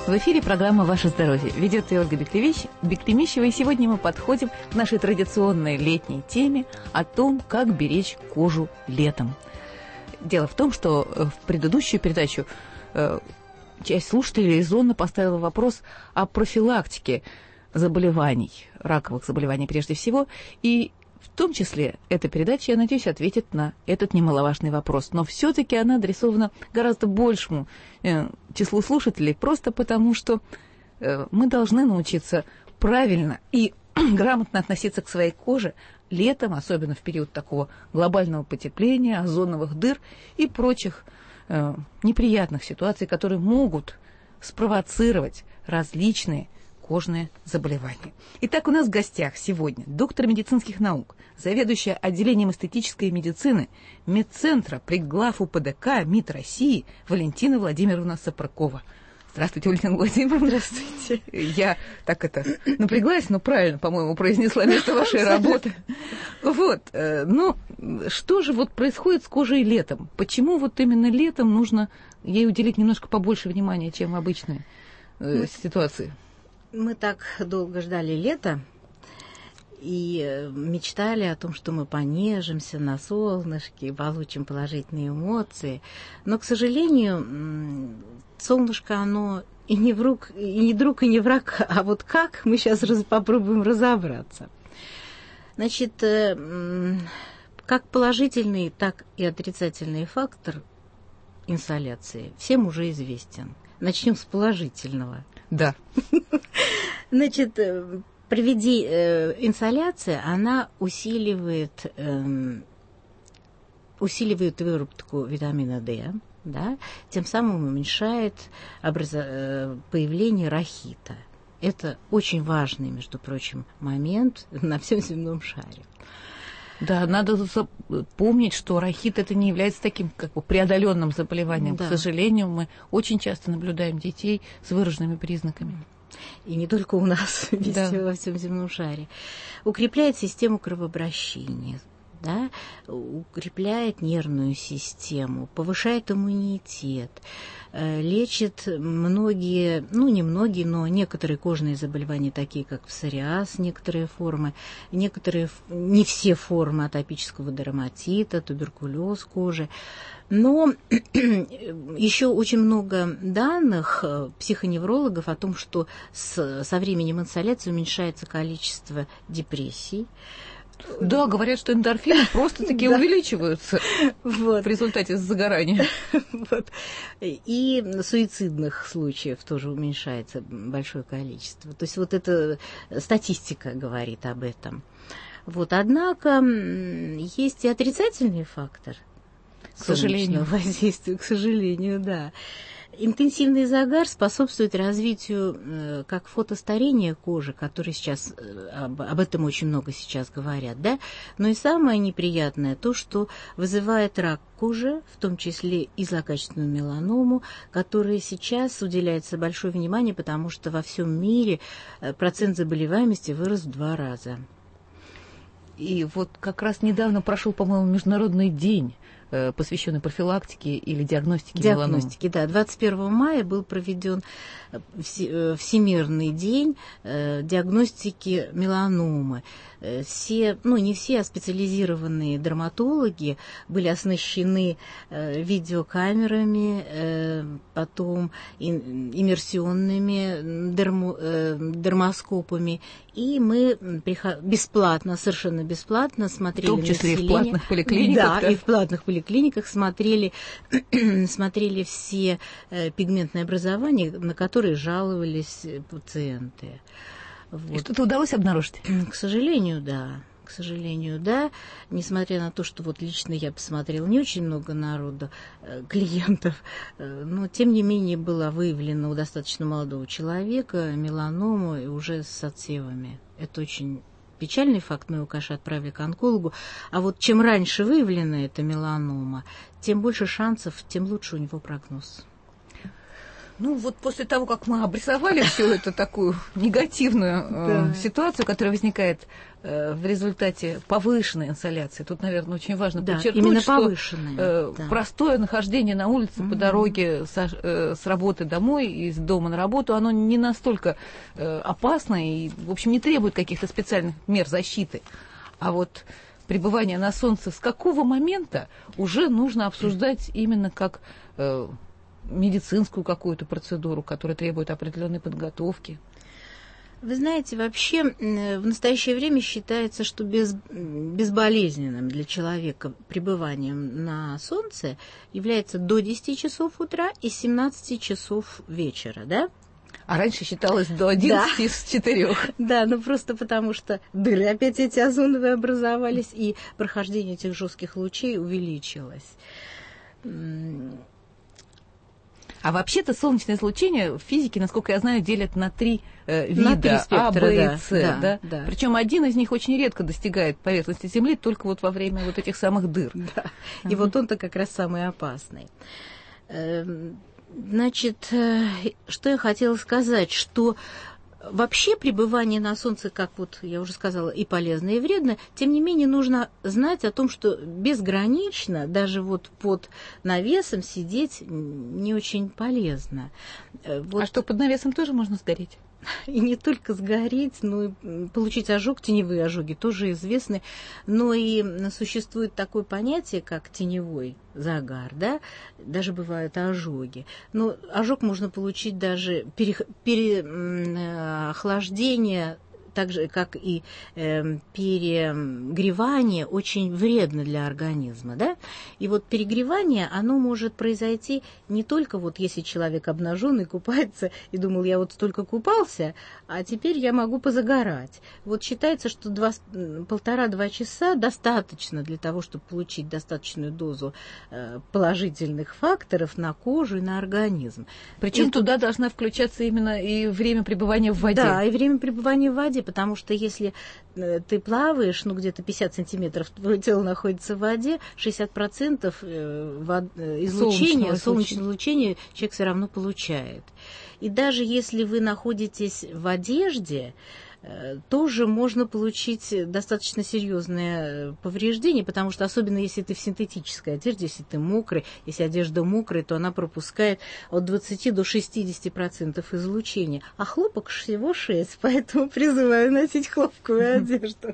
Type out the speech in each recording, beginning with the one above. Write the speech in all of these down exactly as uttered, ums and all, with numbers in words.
В эфире программа «Ваше здоровье». Ведет ее Ольга Беклемищ- Беклемищева. И сегодня мы подходим к нашей традиционной летней теме о том, как беречь кожу летом. Дело в том, что в предыдущую передачу э, часть слушателей резонно поставила вопрос о профилактике заболеваний, раковых заболеваний прежде всего. И в том числе эта передача, я надеюсь, ответит на этот немаловажный вопрос. Но все-таки она адресована гораздо большему э, числу слушателей, просто потому что э, мы должны научиться правильно и грамотно относиться к своей коже летом, особенно в период такого глобального потепления, озоновых дыр и прочих э, неприятных ситуаций, которые могут спровоцировать различные кожные заболевания. Итак, у нас в гостях сегодня доктор медицинских наук, заведующая отделением эстетической медицины медцентра при глав УПДК МИД России Валентина Владимировна Сапрыкова. Здравствуйте, Валентина Владимировна. Здравствуйте. Я так это напряглась, но правильно, по-моему, произнесла место вашей работы. Вот, ну, что же вот происходит с кожей летом? Почему вот именно летом нужно ей уделить немножко побольше внимания, чем в обычной ситуации? Мы так долго ждали лета и мечтали о том, что мы понежимся на солнышке, получим положительные эмоции. Но, к сожалению, солнышко, оно и не, враг, и не друг, и не враг, а вот как, мы сейчас раз, попробуем разобраться. Значит, как положительный, так и отрицательный фактор инсоляции всем уже известен. Начнем с положительного. Да. Значит, проведи, э, инсоляция, она усиливает, э, усиливает выработку витамина D, да, тем самым уменьшает образо, э, появление рахита. Это очень важный, между прочим, момент на всем земном шаре. Да, надо помнить, что рахит это не является таким как бы преодоленным заболеванием. Да. К сожалению, мы очень часто наблюдаем детей с выраженными признаками. И не только у нас, везде, да, во всем земном шаре. Укрепляет систему кровообращения, да? Укрепляет нервную систему, повышает иммунитет, лечит многие, ну не многие, но некоторые кожные заболевания, такие как псориаз, некоторые формы, некоторые, не все формы атопического дерматита, туберкулез кожи. Но еще очень много данных психоневрологов о том, что с, со временем инсоляции уменьшается количество депрессий. Да, говорят, что эндорфины просто-таки увеличиваются в результате загорания. И суицидных случаев тоже уменьшается большое количество. То есть вот эта статистика говорит об этом. Вот, однако есть и отрицательный фактор. К сожалению. Воздействия, к сожалению, да. Интенсивный загар способствует развитию э, как фотостарения кожи, который сейчас, э, об, об этом очень много сейчас говорят, да, но и самое неприятное то, что вызывает рак кожи, в том числе и злокачественную меланому, которой сейчас уделяется большое внимание, потому что во всем мире процент заболеваемости вырос в два раза. И вот как раз недавно прошел, по-моему, Международный день, посвященный профилактике или диагностике меланомы. Диагностики, да. двадцать первого мая был проведен Всемирный день диагностики меланомы. Все, ну не все, а специализированные дерматологи были оснащены видеокамерами, потом иммерсионными дермо, дермоскопами, и мы бесплатно, совершенно бесплатно смотрели. В том числе население. И в платных поликлиниках. Да, да, и в платных поликлиниках смотрели, смотрели все пигментные образования, на которые жаловались пациенты. Вот. И что-то удалось обнаружить? К сожалению, да. К сожалению, да. Несмотря на то, что вот лично я посмотрела не очень много народу, клиентов, но тем не менее было выявлено у достаточно молодого человека меланому и уже с отсевами. Это очень печальный факт, мы его, конечно, отправили к онкологу. А вот чем раньше выявлена эта меланома, тем больше шансов, тем лучше у него прогноз. Ну, вот после того, как мы обрисовали всю эту такую негативную ситуацию, которая возникает в результате повышенной инсоляции, тут, наверное, очень важно подчеркнуть, что простое нахождение на улице по дороге с работы домой, из дома на работу, оно не настолько опасно и, в общем, не требует каких-то специальных мер защиты. А вот пребывание на солнце с какого момента уже нужно обсуждать именно как медицинскую какую-то процедуру, которая требует определенной подготовки? Вы знаете, вообще в настоящее время считается, что без, безболезненным для человека пребыванием на солнце является до десяти часов утра и семнадцати часов вечера, да? А раньше считалось до одиннадцати с четырёх. Да, ну просто потому что дыры опять эти озоновые образовались, и прохождение этих жестких лучей увеличилось. А вообще-то солнечное излучение в физике, насколько я знаю, делят на три э, вида, на три спектра, А, Б да, и С. Да, да? Да. Причем один из них очень редко достигает поверхности Земли, только вот во время вот этих самых дыр. Да. И uh-huh. вот он-то как раз самый опасный. Значит, что я хотела сказать, что вообще пребывание на солнце, как вот я уже сказала, и полезно, и вредно, тем не менее нужно знать о том, что безгранично, даже вот под навесом сидеть не очень полезно. Вот. А что, под навесом тоже можно сгореть? И не только сгореть, но и получить ожог, теневые ожоги тоже известны, но и существует такое понятие, как теневой загар, да, даже бывают ожоги. Но ожог можно получить даже переохлаждение, так же, как и э, перегревание, очень вредно для организма, да? И вот перегревание, оно может произойти не только вот если человек обнаженный купается и думал, я вот столько купался, а теперь я могу позагорать. Вот считается, что полтора-два часа достаточно для того, чтобы получить достаточную дозу э, положительных факторов на кожу и на организм. Причем туда тут... должна включаться именно и время пребывания в воде. Да, и время пребывания в воде, потому что если ты плаваешь, ну, где-то пятьдесят сантиметров, твое тело находится в воде, шестьдесят процентов излучения, солнечного излучения человек все равно получает. И даже если вы находитесь в одежде, тоже можно получить достаточно серьезное повреждение, потому что особенно если ты в синтетической одежде, если ты мокрый, если одежда мокрая, то она пропускает от двадцати до шестидесяти процентов излучения, а хлопок всего шесть, поэтому призываю носить хлопковую одежду.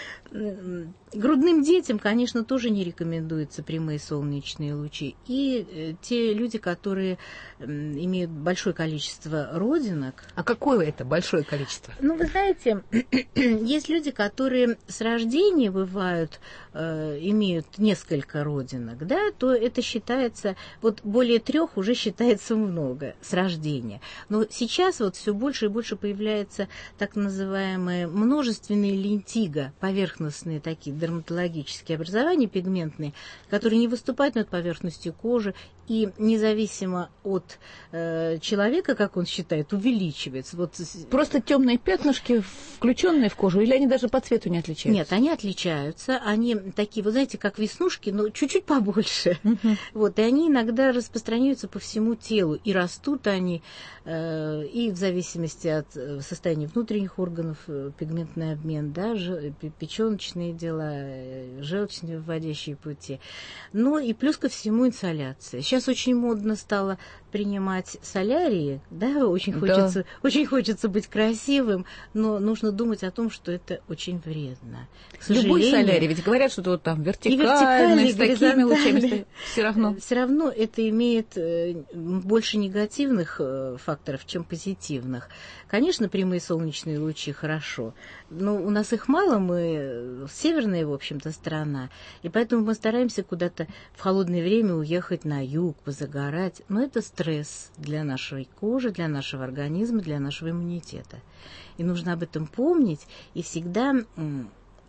Грудным детям, конечно, тоже не рекомендуются прямые солнечные лучи. И те люди, которые имеют большое количество родинок... А какое это большое количество? Ну, вы знаете, есть люди, которые с рождения бывают, э, имеют несколько родинок, да, то это считается, вот более трех уже считается много с рождения. Но сейчас вот все больше и больше появляется так называемые множественные лентиго, поверхностные такие дерматологические образования пигментные, которые не выступают над поверхностью кожи и независимо от э, человека, как он считает, увеличивается. Вот... Просто темные пятнышки, включенные в кожу, или они даже по цвету не отличаются? Нет, они отличаются. Они такие, вы знаете, как веснушки, но чуть-чуть побольше. Uh-huh. Вот, и они иногда распространяются по всему телу. И растут они, э, и в зависимости от состояния внутренних органов, пигментный обмен, да, ж, печёночные дела, желчные выводящие пути. Ну и плюс ко всему инсоляция. Сейчас очень модно стало принимать солярии, да, очень хочется, да. очень хочется быть красивым, но нужно думать о том, что это очень вредно. К Любой солярий, ведь говорят, что вот там вертикальный, с такими лучами, все равно. Все равно это имеет больше негативных факторов, чем позитивных. Конечно, прямые солнечные лучи хорошо, но у нас их мало, мы северная, в общем-то, страна, и поэтому мы стараемся куда-то в холодное время уехать на юг, позагорать, но это стресс для нашей кожи, для нашего организма, для нашего иммунитета. И нужно об этом помнить и всегда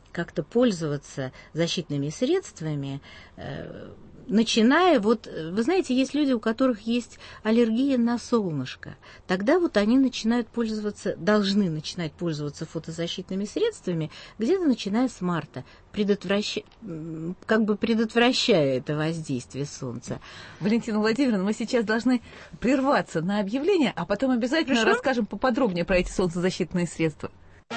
как-то пользоваться защитными средствами, начиная, вот, вы знаете, есть люди, у которых есть аллергия на солнышко. Тогда вот они начинают пользоваться, должны начинать пользоваться фотозащитными средствами где-то начиная с марта, предотвращ... как бы предотвращая это воздействие солнца. Валентина Владимировна, мы сейчас должны прерваться на объявление, а потом обязательно Хорошо? расскажем поподробнее про эти солнцезащитные средства.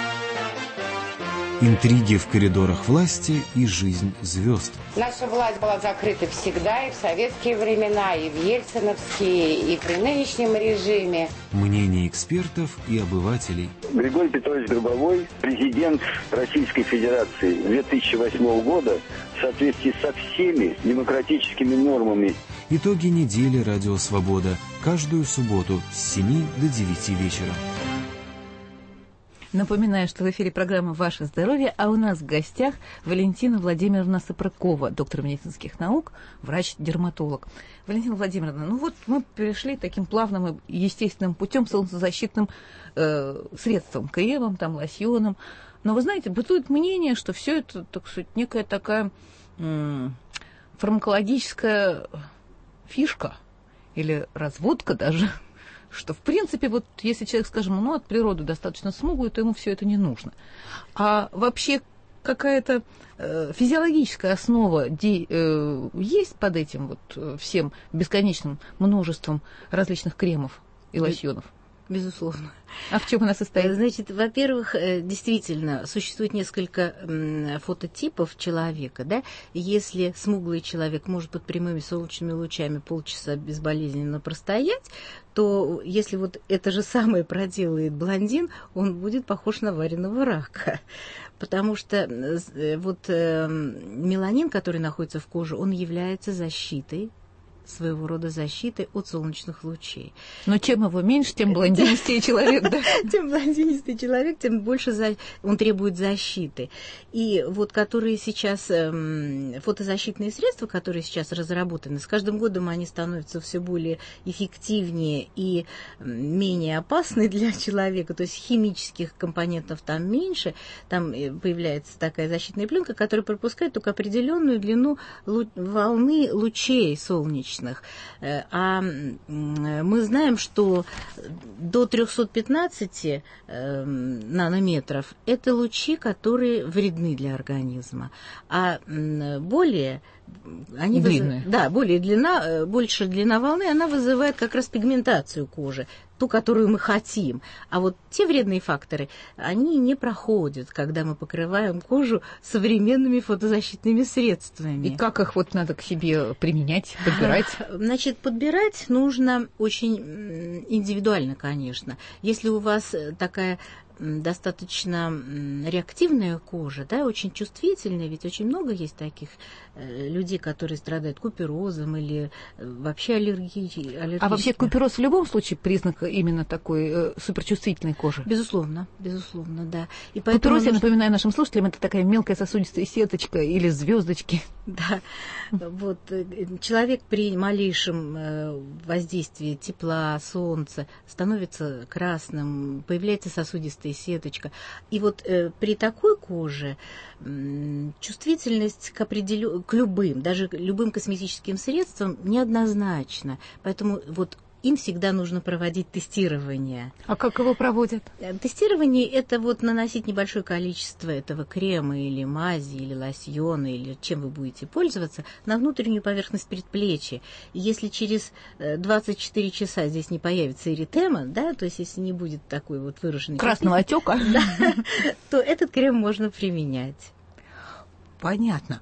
Интриги в коридорах власти и жизнь звезд. Наша власть была закрыта всегда, и в советские времена, и в ельциновские, и при нынешнем режиме. Мнения экспертов и обывателей. Григорий Петрович Гробовой, президент Российской Федерации две тысячи восьмого года, в соответствии со всеми демократическими нормами. Итоги недели «Радио Свобода» каждую субботу с семи до девяти вечера. Напоминаю, что в эфире программа «Ваше здоровье», а у нас в гостях Валентина Владимировна Сапрыкова, доктор медицинских наук, врач-дерматолог. Валентина Владимировна, ну вот мы перешли таким плавным и естественным путем солнцезащитным э, средством, кремом, там, лосьоном. Но вы знаете, бытует мнение, что все это, так сказать, некая такая м- фармакологическая фишка или разводка даже, что, в принципе, вот если человек, скажем, ну, от природы достаточно смуглый, то ему все это не нужно. А вообще какая-то э, физиологическая основа де, э, есть под этим вот всем бесконечным множеством различных кремов и лосьонов? Безусловно. А в чем она состоит? Значит, во-первых, действительно, существует несколько фототипов человека, да. Если смуглый человек может под прямыми солнечными лучами полчаса безболезненно простоять, то если вот это же самое проделает блондин, он будет похож на вареного рака. Потому что вот меланин, который находится в коже, он является защитой, своего рода защитой от солнечных лучей. Но чем его меньше, тем блондинистее человек, да? Тем блондинистый человек, тем больше он требует защиты. И вот которые сейчас, фотозащитные средства, которые сейчас разработаны, с каждым годом они становятся все более эффективнее и менее опасны для человека, то есть химических компонентов там меньше, там появляется такая защитная пленка, которая пропускает только определенную длину волны лучей солнечных. А мы знаем, что до триста пятнадцать нанометров это лучи, которые вредны для организма, а более они длинные. Выз... Да, более длина, больше длина волны, она вызывает как раз пигментацию кожи, ту, которую мы хотим. А вот те вредные факторы, они не проходят, когда мы покрываем кожу современными фотозащитными средствами. И как их вот надо к себе применять, подбирать? Значит, подбирать нужно очень индивидуально, конечно. Если у вас такая достаточно реактивная кожа, да, очень чувствительная, ведь очень много есть таких э, людей, которые страдают куперозом или вообще аллергией. А вообще купероз в любом случае признак именно такой э, суперчувствительной кожи? Безусловно, безусловно, да. И купероз, я напоминаю нашим слушателям, это такая мелкая сосудистая сеточка или звездочки. Да, вот человек при малейшем воздействии тепла, солнца становится красным, появляется сосудистая сеточка. И вот э, при такой коже э, чувствительность к, определю... к любым, даже любым косметическим средствам неоднозначна. Поэтому вот им всегда нужно проводить тестирование. А как его проводят? Тестирование – это вот наносить небольшое количество этого крема или мази, или лосьона, или чем вы будете пользоваться, на внутреннюю поверхность предплечья. И если через двадцать четыре часа здесь не появится эритема, да, то есть если не будет такой вот выраженной красного отека, то этот крем можно применять. Понятно.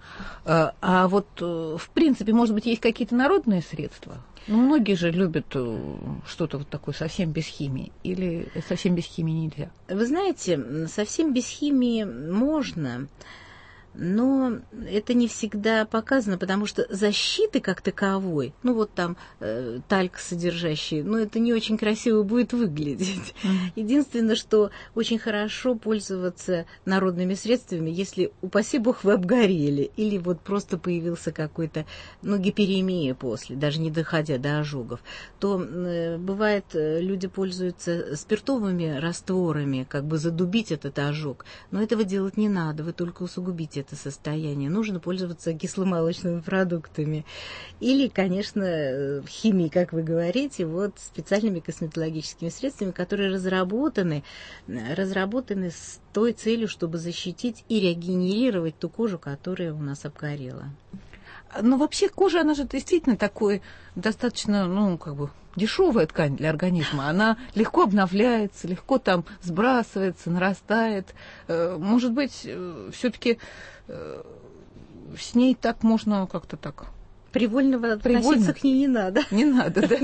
А вот, в принципе, может быть, есть какие-то народные средства? Ну, многие же любят что-то вот такое совсем без химии. Или совсем без химии нельзя? Вы знаете, совсем без химии можно. Но это не всегда показано, потому что защиты как таковой, ну вот там э, тальк содержащий, ну это не очень красиво будет выглядеть. Mm. Единственное, что очень хорошо пользоваться народными средствами, если, упаси бог, вы обгорели, или вот просто появился какой-то, ну, гиперемия после, даже не доходя до ожогов, то э, бывает, люди пользуются спиртовыми растворами, как бы задубить этот ожог, но этого делать не надо, вы только усугубите это состояние. Нужно пользоваться кисломолочными продуктами. Или, конечно, химией, как вы говорите, вот специальными косметологическими средствами, которые разработаны, разработаны с той целью, чтобы защитить и регенерировать ту кожу, которая у нас обгорела. Но вообще кожа, она же действительно такой достаточно, ну, как бы дешевая ткань для организма. Она легко обновляется, легко там сбрасывается, нарастает. Может быть, все-таки с ней так можно как-то так... Привольно относиться к ней не надо. Не надо, да?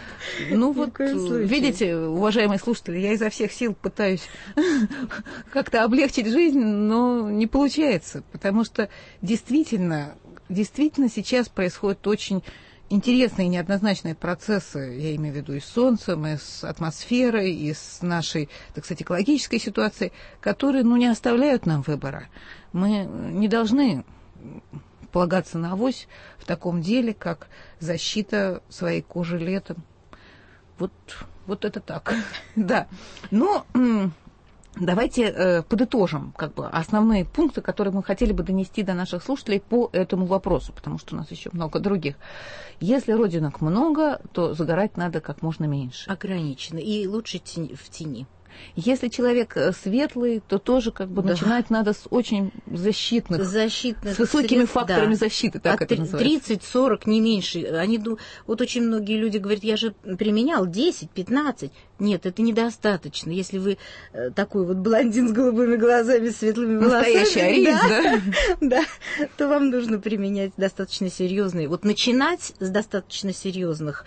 Ну вот, видите, уважаемые слушатели, я изо всех сил пытаюсь как-то облегчить жизнь, но не получается, потому что действительно, действительно сейчас происходят очень интересные и неоднозначные процессы, я имею в виду и с Солнцем, и с атмосферой, и с нашей, так сказать, экологической ситуацией, которые, ну, не оставляют нам выбора. Мы не должны полагаться на авось в таком деле, как защита своей кожи летом. Вот, вот это так. Да. Но давайте э, подытожим как бы основные пункты, которые мы хотели бы донести до наших слушателей по этому вопросу, потому что у нас еще много других. Если родинок много, то загорать надо как можно меньше. Ограничено. И лучше тени, в тени. Если человек светлый, то тоже как бы да. начинать надо с очень защитных, защитных с высокими средств, факторами да. защиты, так От это называется. тридцать-сорок, не меньше. Они, вот очень многие люди говорят, я же применял десять-пятнадцать. Нет, это недостаточно. Если вы такой вот блондин с голубыми глазами, светлыми волосами, настоящий арийц, да, да, то вам нужно применять достаточно серьезные. Вот начинать с достаточно серьезных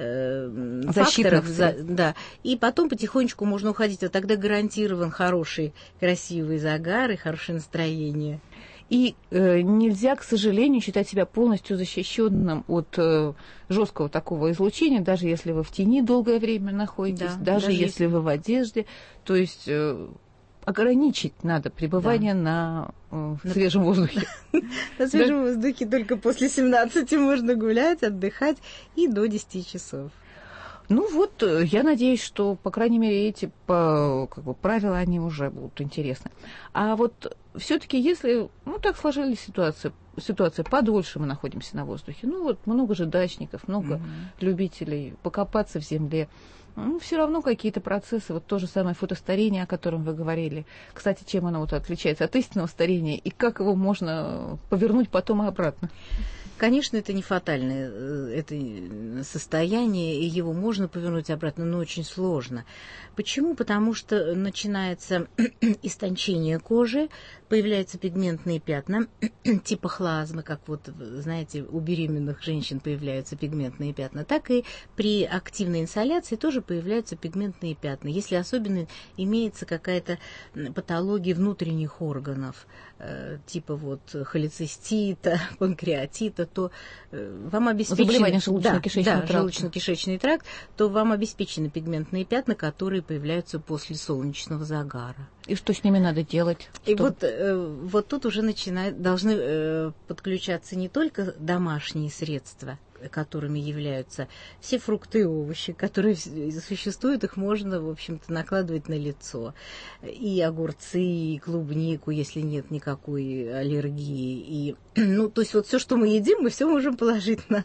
э, факторов, за, да, и потом потихонечку можно уходить. Вот тогда гарантирован хороший, красивый загар и хорошее настроение. И э, нельзя, к сожалению, считать себя полностью защищенным от э, жесткого такого излучения, даже если вы в тени долгое время находитесь, да, даже, даже если, если вы в одежде. То есть э, ограничить надо пребывание да. на, э, на свежем воздухе. На свежем воздухе только после семнадцати можно гулять, отдыхать и до десяти часов. Ну вот, я надеюсь, что, по крайней мере, эти по, как бы, правила, они уже будут интересны. А вот все-таки, если, ну, так сложилась ситуация, ситуация, подольше мы находимся на воздухе, ну, вот много же дачников, много mm-hmm. любителей покопаться в земле, ну, все равно какие-то процессы, вот то же самое фотостарение, о котором вы говорили. Кстати, чем оно вот отличается от истинного старения, и как его можно повернуть потом и обратно? Конечно, это не фатальное это состояние, и его можно повернуть обратно, но очень сложно. Почему? Потому что начинается истончение кожи, появляются пигментные пятна, типа хлазмы, как вот, знаете, у беременных женщин появляются пигментные пятна, так и при активной инсоляции тоже появляются пигментные пятна. Если особенно имеется какая-то патология внутренних органов, типа вот холецистита, панкреатита, то вам обеспечены... Заболевание желудочно-кишечного да, тракта. Да, желудочно-кишечный тракт, то вам обеспечены пигментные пятна, которые появляются после солнечного загара. И что с ними надо делать? И вот, э, вот тут уже начинают, должны э, подключаться не только домашние средства, которыми являются все фрукты и овощи, которые существуют, их можно, в общем-то, накладывать на лицо. И огурцы, и клубнику, если нет никакой аллергии. И, ну, то есть вот все, что мы едим, мы все можем положить на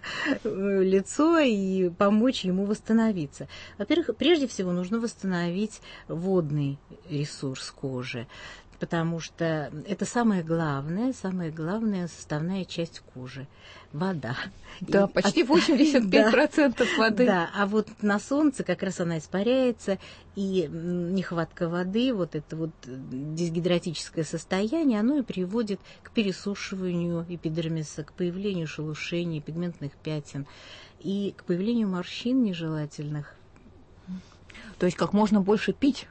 лицо и помочь ему восстановиться. Во-первых, прежде всего нужно восстановить водный ресурс кожи, потому что это самая главная, самая главная составная часть кожи – вода. Да, и почти восемьдесят пять процентов да, воды. Да, а вот на солнце как раз она испаряется, и нехватка воды, вот это вот дисгидратическое состояние, оно и приводит к пересушиванию эпидермиса, к появлению шелушений, пигментных пятен и к появлению морщин нежелательных. То есть как можно больше пить?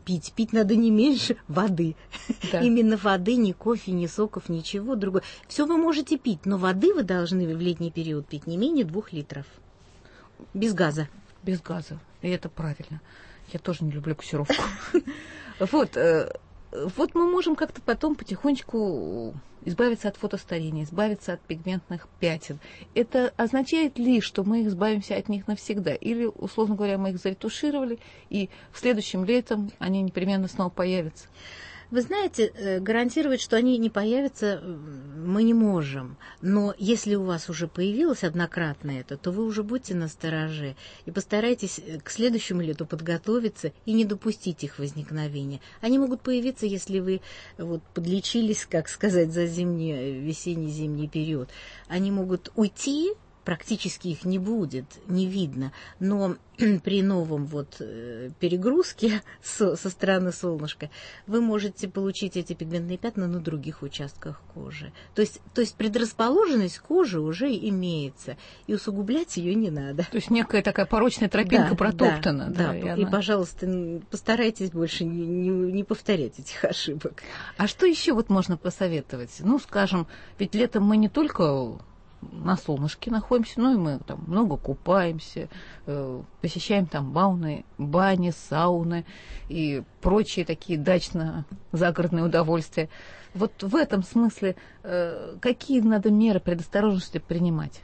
пить. Пить надо не меньше воды. Да. Именно воды, ни кофе, ни соков, ничего другого. Все вы можете пить, но воды вы должны в летний период пить не менее двух литров. Без газа. Без газа. И это правильно. Я тоже не люблю газировку. Вот. Вот мы можем как-то потом потихонечку избавиться от фотостарения, избавиться от пигментных пятен. Это означает ли, что мы избавимся от них навсегда? Или, условно говоря, мы их заретушировали, и в следующем летом они непременно снова появятся? Вы знаете, гарантировать, что они не появятся, мы не можем. Но если у вас уже появилось однократно это, то вы уже будьте настороже и постарайтесь к следующему лету подготовиться и не допустить их возникновения. Они могут появиться, если вы вот подлечились, как сказать, за зимний, весенний-зимний период. Они могут уйти, практически их не будет, не видно, но при новом вот перегрузке со, со стороны солнышка вы можете получить эти пигментные пятна на других участках кожи. То есть, то есть предрасположенность кожи уже имеется, и усугублять ее не надо. То есть некая такая порочная тропинка да, протоптана. Да, да, да, и, и, она... и, пожалуйста, постарайтесь больше не, не, не повторять этих ошибок. А что еще вот можно посоветовать? Ну, скажем, ведь летом мы не только на солнышке находимся, ну и мы там много купаемся, э, посещаем там бауны, бани, сауны и прочие такие дачно-загородные удовольствия. Вот в этом смысле э, какие надо меры предосторожности принимать?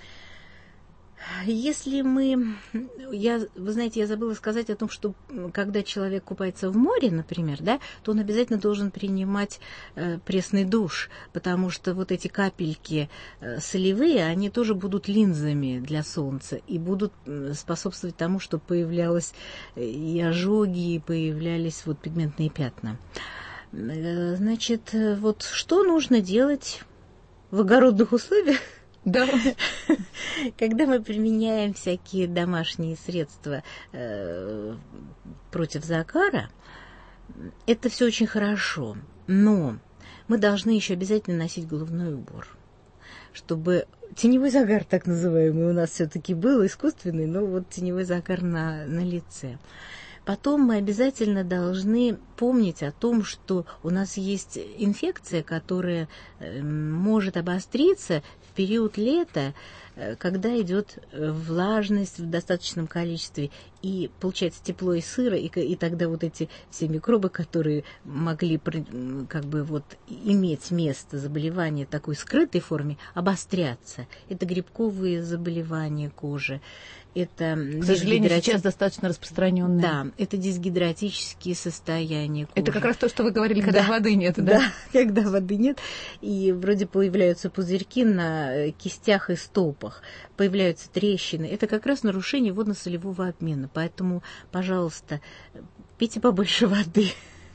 Если мы... Я, вы знаете, я забыла сказать о том, что когда человек купается в море, например, да, то он обязательно должен принимать э, пресный душ, потому что вот эти капельки э, солевые, они тоже будут линзами для солнца и будут способствовать тому, что появлялось и ожоги, и появлялись вот пигментные пятна. Э, значит, вот что нужно делать в огородных условиях? Да. Когда мы применяем всякие домашние средства э, против загара, это все очень хорошо, но мы должны еще обязательно носить головной убор, чтобы теневой загар, так называемый, у нас все-таки был искусственный, но вот теневой загар на, на лице. Потом мы обязательно должны помнить о том, что у нас есть инфекция, которая э, может обостриться в период лета, э, когда идет влажность в достаточном количестве, и получается тепло и сыро, и, и тогда вот эти все микробы, которые могли как бы вот иметь место заболевания в такой скрытой форме, обострятся. Это грибковые заболевания кожи. Это, к сожалению, дисгидрати... сейчас достаточно распространенные. Да, это дисгидратические состояния кожи. Это как раз то, что вы говорили, когда да. воды нет, да? Да, когда воды нет, и вроде появляются пузырьки на кистях и стопах, появляются трещины. Это как раз нарушение водно-солевого обмена. Поэтому, пожалуйста, пейте побольше воды.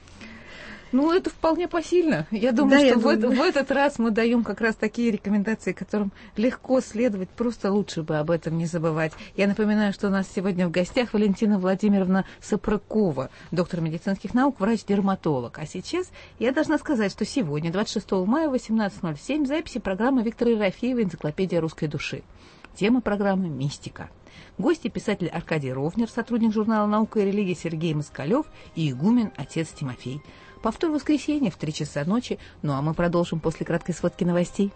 Ну, это вполне посильно. Я думаю, да, что я в, думаю. Это, в этот раз мы даем как раз такие рекомендации, которым легко следовать, просто лучше бы об этом не забывать. Я напоминаю, что у нас сегодня в гостях Валентина Владимировна Сапрыкова, доктор медицинских наук, врач-дерматолог. А сейчас я должна сказать, что сегодня, двадцать шестого мая, восемнадцать ноль семь, записи программы Виктора Ерофеева «Энциклопедия русской души». Тема программы «Мистика». Гости — писатель Аркадий Ровнер, сотрудник журнала «Наука и религия» Сергей Москалев и игумен отец Тимофей. Повтор в воскресенье в три часа ночи, ну а мы продолжим после краткой сводки новостей.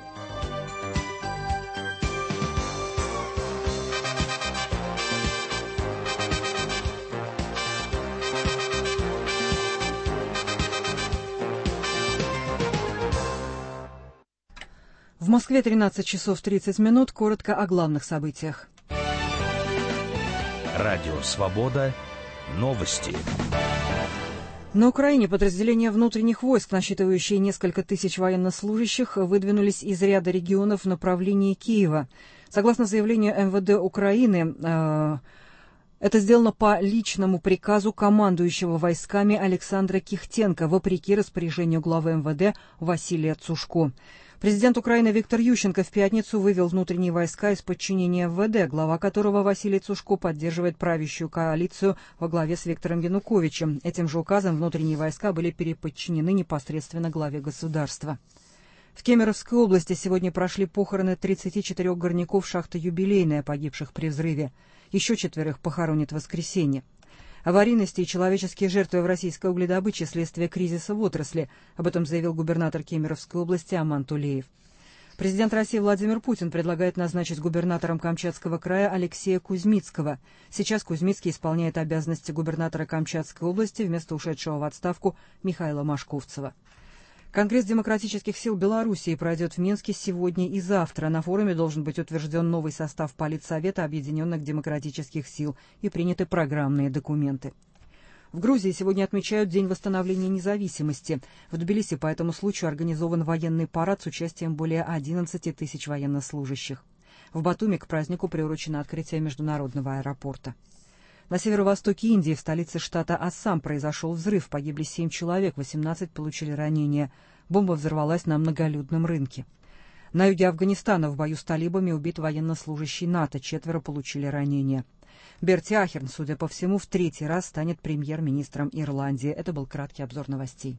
В Москве тринадцать часов тридцать минут. Коротко о главных событиях. Радио «Свобода». Новости. На Украине подразделения внутренних войск, насчитывающие несколько тысяч военнослужащих, выдвинулись из ряда регионов в направлении Киева. Согласно заявлению эм вэ дэ Украины, э, это сделано по личному приказу командующего войсками Александра Кихтенко, вопреки распоряжению главы эм вэ дэ Василия Цушко. Президент Украины Виктор Ющенко в пятницу вывел внутренние войска из подчинения эм вэ дэ, глава которого Василий Цушко поддерживает правящую коалицию во главе с Виктором Януковичем. Этим же указом внутренние войска были переподчинены непосредственно главе государства. В Кемеровской области сегодня прошли похороны тридцати четырёх горняков шахты «Юбилейная», погибших при взрыве. Еще четверых похоронят в воскресенье. Аварийности и человеческие жертвы в российской угледобыче следствие кризиса в отрасли. Об этом заявил губернатор Кемеровской области Аман Тулеев. Президент России Владимир Путин предлагает назначить губернатором Камчатского края Алексея Кузьмицкого. Сейчас Кузьмицкий исполняет обязанности губернатора Камчатской области вместо ушедшего в отставку Михаила Машковцева. Конгресс демократических сил Белоруссии пройдет в Минске сегодня и завтра. На форуме должен быть утвержден новый состав Политсовета Объединенных демократических сил и приняты программные документы. В Грузии сегодня отмечают День восстановления независимости. В Тбилиси по этому случаю организован военный парад с участием более одиннадцати тысяч военнослужащих. В Батуми к празднику приурочено открытие международного аэропорта. На северо-востоке Индии, в столице штата Ассам, произошел взрыв. Погибли семь человек, восемнадцать получили ранения. Бомба взорвалась на многолюдном рынке. На юге Афганистана в бою с талибами убит военнослужащий НАТО. Четверо получили ранения. Берти Ахерн, судя по всему, в третий раз станет премьер-министром Ирландии. Это был краткий обзор новостей.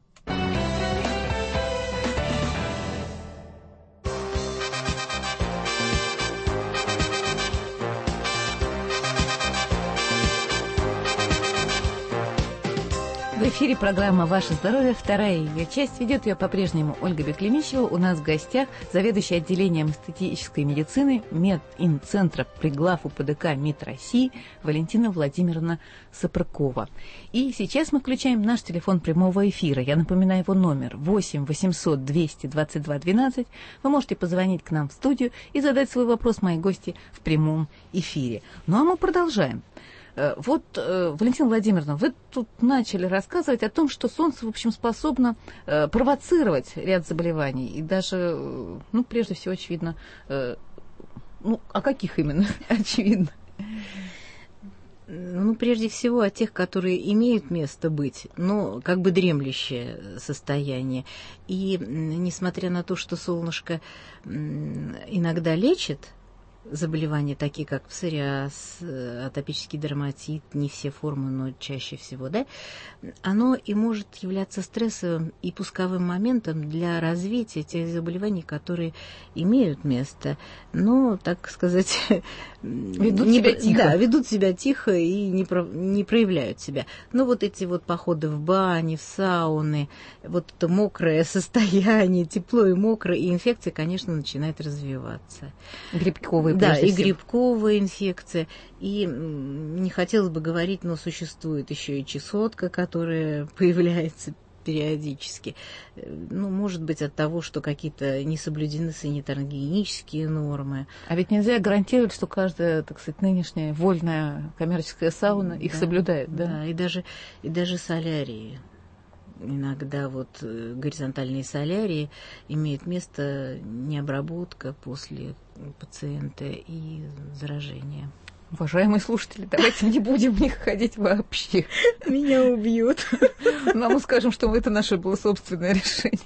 В эфире программа «Ваше здоровье», вторая ее часть. Ведет ее по-прежнему Ольга Беклемищева. У нас в гостях заведующий отделением эстетической медицины Мединцентра при глав УПДК МИД России Валентина Владимировна Сапрыкова. И сейчас мы включаем наш телефон прямого эфира. Я напоминаю его номер восемь восемьсот двести двадцать два двенадцать. Вы можете позвонить к нам в студию и задать свой вопрос моей гости в прямом эфире. Ну а мы продолжаем. Вот, Валентина Владимировна, вы тут начали рассказывать о том, что солнце, в общем, способно провоцировать ряд заболеваний. И даже, ну, прежде всего, очевидно, ну, о каких именно, очевидно? Ну, прежде всего, о тех, которые имеют место быть, но как бы дремлющее состояние. И несмотря на то, что солнышко иногда лечит заболевания, такие как псориаз, атопический дерматит, не все формы, но чаще всего, да, оно и может являться стрессовым и пусковым моментом для развития тех заболеваний, которые имеют место, но, так сказать, ведут не, себя тихо. Да, ведут себя тихо и не, про, не проявляют себя. Но вот эти вот походы в бани, в сауны, вот это мокрое состояние, тепло и мокро, и инфекция, конечно, начинает развиваться. Грибковые. Да, и грибковая инфекция. И не хотелось бы говорить, но существует еще и чесотка, которая появляется периодически. Ну, может быть, от того, что какие-то не соблюдены санитарно-гигиенические нормы. А ведь нельзя гарантировать, что каждая, так сказать, нынешняя вольная коммерческая сауна их да, соблюдает, да? Да, и даже, и даже солярии. Иногда вот горизонтальные солярии имеют место необработка после пациента и заражения. Уважаемые слушатели, давайте не будем в них ходить вообще. Меня убьют. Но мы скажем, что это наше было собственное решение.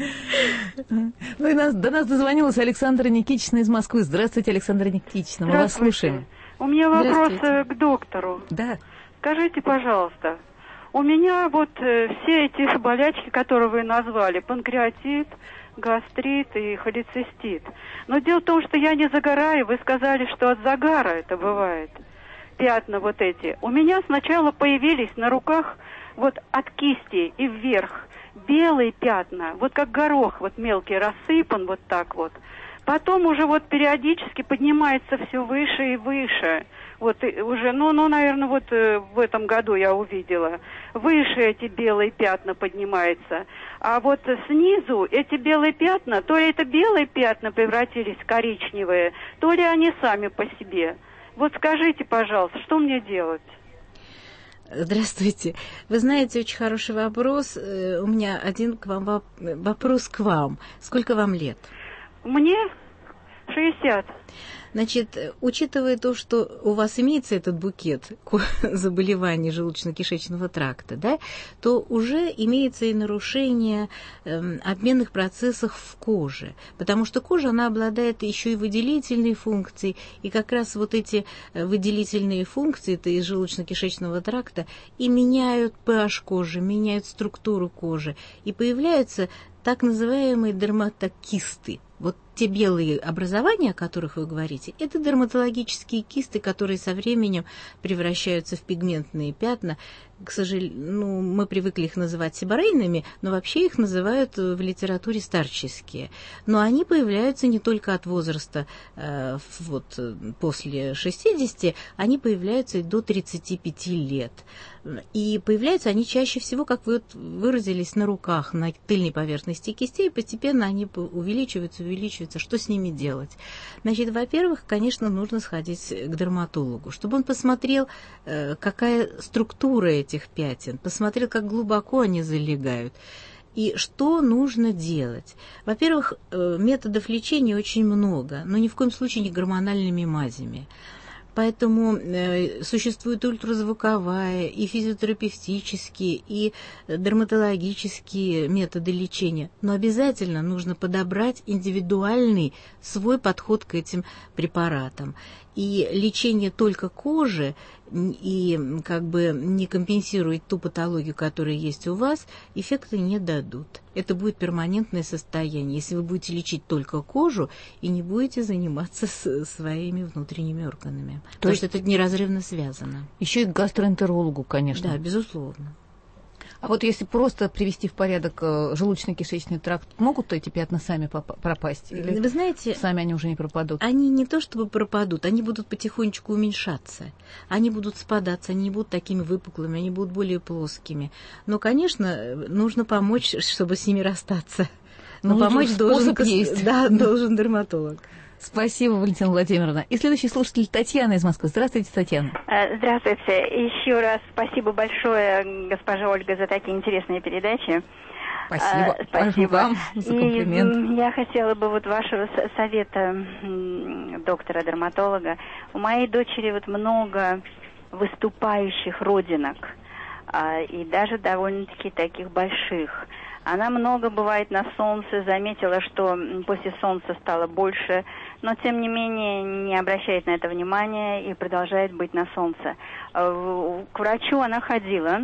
Ну и нас, до нас дозвонилась Александра Никитична из Москвы. Здравствуйте, Александра Никитична, мы вас слушаем. У меня вопрос к доктору. Да. Скажите, пожалуйста, у меня вот э, все эти болячки, которые вы назвали, панкреатит, гастрит и холецистит. Но дело в том, что я не загораю, вы сказали, что от загара это бывает, пятна вот эти. У меня сначала появились на руках вот от кисти и вверх белые пятна, вот как горох, вот мелкий рассыпан, вот так вот. Потом уже вот периодически поднимается все выше и выше. Вот уже, ну, ну, наверное, вот э, в этом году я увидела. Выше эти белые пятна поднимаются. А вот снизу эти белые пятна, то ли это белые пятна превратились в коричневые, то ли они сами по себе. Вот скажите, пожалуйста, что мне делать? Здравствуйте. Вы знаете, очень хороший вопрос. У меня один к вам вопрос к вам. Сколько вам лет? Мне шестьдесят. Значит, учитывая то, что у вас имеется этот букет заболеваний желудочно-кишечного тракта, да, то уже имеется и нарушение э, обменных процессов в коже, потому что кожа, она обладает еще и выделительной функцией, и как раз вот эти выделительные функции -то из желудочно-кишечного тракта и меняют pH кожи, меняют структуру кожи, и появляются так называемые дерматокисты. Вот те белые образования, о которых вы говорите, это дерматологические кисты, которые со временем превращаются в пигментные пятна. К сожалению, ну, мы привыкли их называть сиборейными, но вообще их называют в литературе старческие. Но они появляются не только от возраста э, вот, после шестидесяти, они появляются и до тридцати пяти лет. И появляются они чаще всего, как вы выразились, на руках, на тыльной поверхности кистей, и постепенно они увеличиваются, увеличиваются. Что с ними делать? Значит, во-первых, конечно, нужно сходить к дерматологу, чтобы он посмотрел, какая структура этих пятен, посмотрел, как глубоко они залегают. И что нужно делать? Во-первых, методов лечения очень много, но ни в коем случае не гормональными мазями. Поэтому э, существует ультразвуковая, и физиотерапевтические, и дерматологические методы лечения. Но обязательно нужно подобрать индивидуальный свой подход к этим препаратам. И лечение только кожи и как бы не компенсирует ту патологию, которая есть у вас, эффекта не дадут. Это будет перманентное состояние, если вы будете лечить только кожу и не будете заниматься с своими внутренними органами. То Потому есть что это неразрывно связано. Еще и к гастроэнтерологу, конечно. Да, безусловно. А вот если просто привести в порядок желудочно-кишечный тракт, могут эти пятна сами пропасть? Или вы знаете, сами они уже не пропадут? Они не то чтобы пропадут, они будут потихонечку уменьшаться. Они будут спадаться, они не будут такими выпуклыми, они будут более плоскими. Но, конечно, нужно помочь, чтобы с ними расстаться. Но ну, помочь должен, есть. Да, должен дерматолог. Спасибо, Валентина Владимировна. И следующий слушатель Татьяна из Москвы. Здравствуйте, Татьяна. Здравствуйте. Еще раз спасибо большое, госпожа Ольга, за такие интересные передачи. Спасибо. А, спасибо вам за комплимент. И я хотела бы вот вашего совета доктора-дерматолога. У моей дочери вот много выступающих родинок, и даже довольно-таки таких больших. Она много бывает на солнце, заметила, что после солнца стало больше, но тем не менее не обращает на это внимания и продолжает быть на солнце. К врачу она ходила,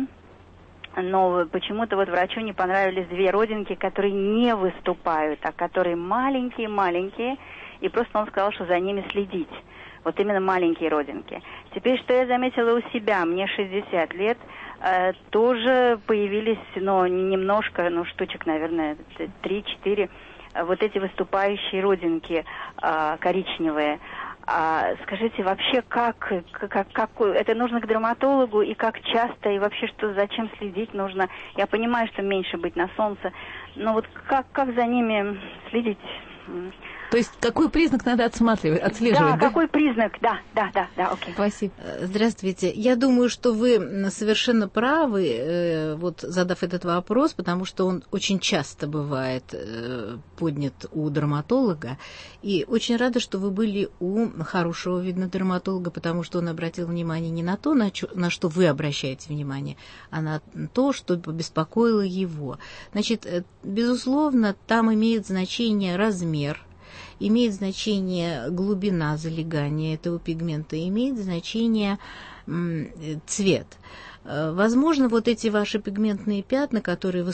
но почему-то вот врачу не понравились две родинки, которые не выступают, а которые маленькие-маленькие, и просто он сказал, что за ними следить. Вот именно маленькие родинки. Теперь, что я заметила у себя, мне шестьдесят лет, э, тоже появились, но немножко, ну, штучек, наверное, три-четыре, вот эти выступающие родинки э, коричневые. А скажите, вообще, как, как, как, это нужно к дерматологу, и как часто, и вообще, что, зачем следить нужно? Я понимаю, что меньше быть на солнце, но вот как, как за ними следить? То есть какой признак надо отсматривать, отслеживать? Да, да, какой признак, да, да, да, да, окей. Спасибо. Здравствуйте. Я думаю, что вы совершенно правы, вот задав этот вопрос, потому что он очень часто бывает поднят у дерматолога. И очень рада, что вы были у хорошего, видно, дерматолога, потому что он обратил внимание не на то, на, чё, на что вы обращаете внимание, а на то, что побеспокоило его. Значит, безусловно, там имеет значение размер, имеет значение глубина залегания этого пигмента, имеет значение м, цвет. Возможно, вот эти ваши пигментные пятна, которые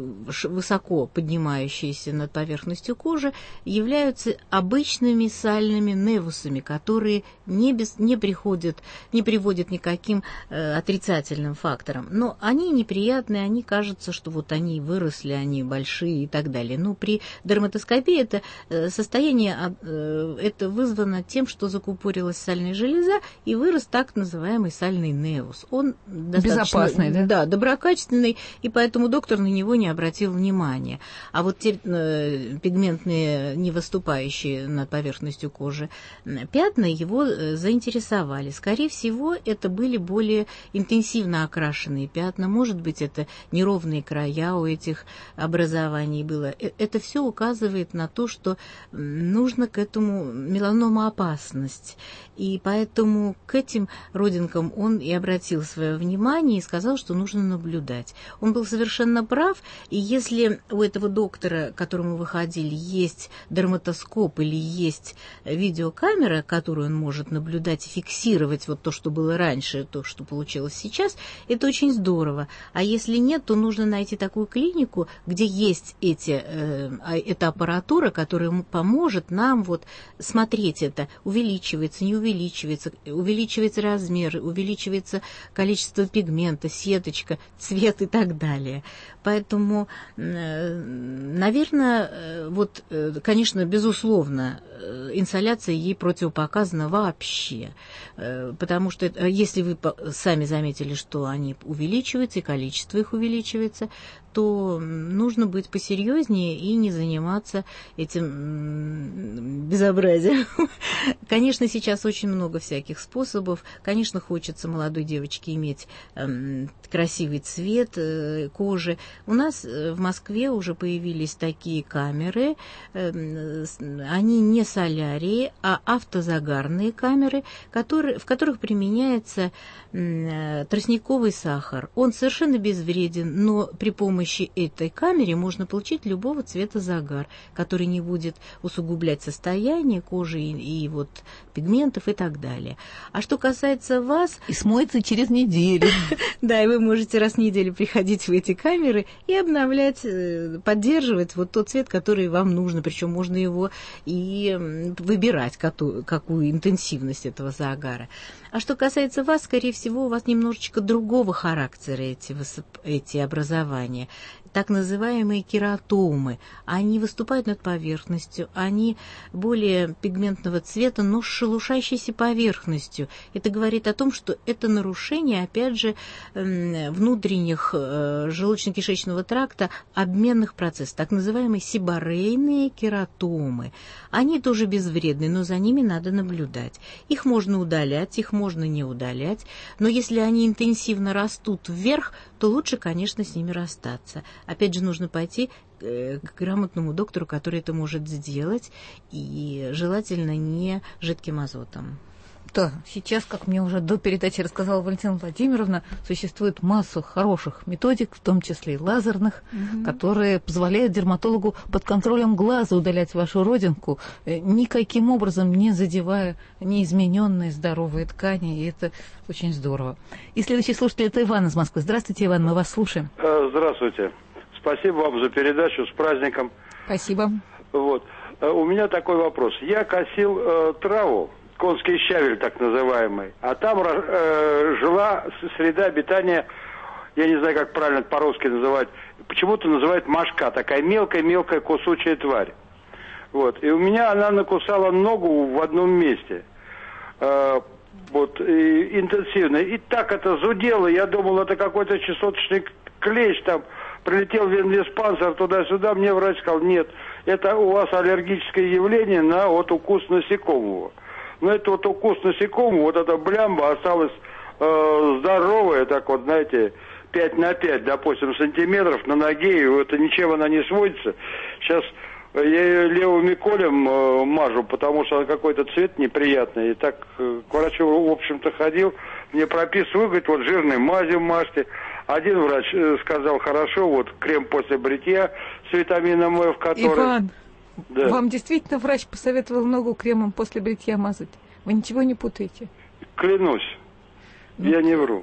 высоко поднимающиеся над поверхностью кожи, являются обычными сальными невусами, которые не, без, не, приходят, не приводят никаким э, отрицательным факторам. Но они неприятные, они кажутся, что вот они выросли, они большие и так далее. Но при дерматоскопии это э, состояние э, это вызвано тем, что закупорилась сальная железа и вырос так называемый сальный невус. Он безопасный, да? Да, доброкачественный, и поэтому доктор на него не обратил внимания. А вот те э, пигментные, не выступающие над поверхностью кожи пятна его э, заинтересовали. Скорее всего, это были более интенсивно окрашенные пятна, может быть, это неровные края у этих образований было. Это все указывает на то, что нужно к этому меланома опасность. И поэтому к этим родинкам он и обратил свое внимание. внимание и сказал, что нужно наблюдать. Он был совершенно прав, и если у этого доктора, к которому вы ходили, есть дерматоскоп или есть видеокамера, которую он может наблюдать и фиксировать вот то, что было раньше, то, что получилось сейчас, это очень здорово. А если нет, то нужно найти такую клинику, где есть эти, э, эта аппаратура, которая поможет нам вот смотреть это, увеличивается, не увеличивается, увеличивается размер, увеличивается количество пигмента, сеточка, цвет и так далее. Поэтому, наверное, вот, конечно, безусловно, инсоляция ей противопоказана вообще, потому что если вы сами заметили, что они увеличиваются, и количество их увеличивается, то нужно быть посерьезнее и не заниматься этим безобразием. Конечно, сейчас очень много всяких способов. Конечно, хочется молодой девочке иметь э, красивый цвет э, кожи. У нас в Москве уже появились такие камеры. Э, они не солярии, а автозагарные камеры, которые, в которых применяется э, тростниковый сахар. Он совершенно безвреден, но при помощи этой камере можно получить любого цвета загар, который не будет усугублять состояние кожи и, и вот пигментов и так далее. А что касается вас... И смоется через неделю. Да, и вы можете раз в неделю приходить в эти камеры и обновлять, поддерживать вот тот цвет, который вам нужно. Причем можно его и выбирать, какую, какую интенсивность этого загара. А что касается вас, скорее всего, у вас немножечко другого характера эти, эти образования. Так называемые кератомы. Они выступают над поверхностью, они более пигментного цвета, но с шелушащейся поверхностью. Это говорит о том, что это нарушение, опять же, внутренних желудочно-кишечного тракта обменных процессов, так называемые сиборейные кератомы. Они тоже безвредны, но за ними надо наблюдать. Их можно удалять, их можно не удалять, но если они интенсивно растут вверх, то лучше, конечно, с ними расстаться. Опять же, нужно пойти к грамотному доктору, который это может сделать, и желательно не жидким азотом. Да, сейчас, как мне уже до передачи рассказала Валентина Владимировна, существует масса хороших методик, в том числе и лазерных, угу. которые позволяют дерматологу под контролем глаза удалять вашу родинку, никаким образом не задевая неизмененные здоровые ткани, и это очень здорово. И следующий слушатель — это Иван из Москвы. Здравствуйте, Иван, мы вас слушаем. Здравствуйте. Спасибо вам за передачу, с праздником. Спасибо. Вот. У меня такой вопрос. Я косил э, траву, конский щавель так называемый, а там э, жила среда обитания, я не знаю, как правильно это по-русски называть, почему-то называют мошка, такая мелкая-мелкая кусучая тварь. Вот. И у меня она накусала ногу в одном месте. Э, вот, и, интенсивно. И так это зудело, я думал, это какой-то чесоточный клещ там. Прилетел в венлиспансер туда-сюда, мне врач сказал, нет, это у вас аллергическое явление на вот укус насекомого. Но это вот укус насекомого, вот эта блямба осталась э, здоровая, так вот, знаете, пять на пять, допустим, сантиметров на ноге, и это ничем она не сводится. Сейчас я ее левым колем э, мажу, потому что какой-то цвет неприятный. И так э, к врачу, в общем-то, ходил, мне прописывают, говорит, вот жирной мазью мажьте. Один врач сказал, хорошо, вот крем после бритья с витамином Э, в который... Иван, да. Вам действительно врач посоветовал ногу кремом после бритья мазать? Вы ничего не путаете? Клянусь, ну, я не вру.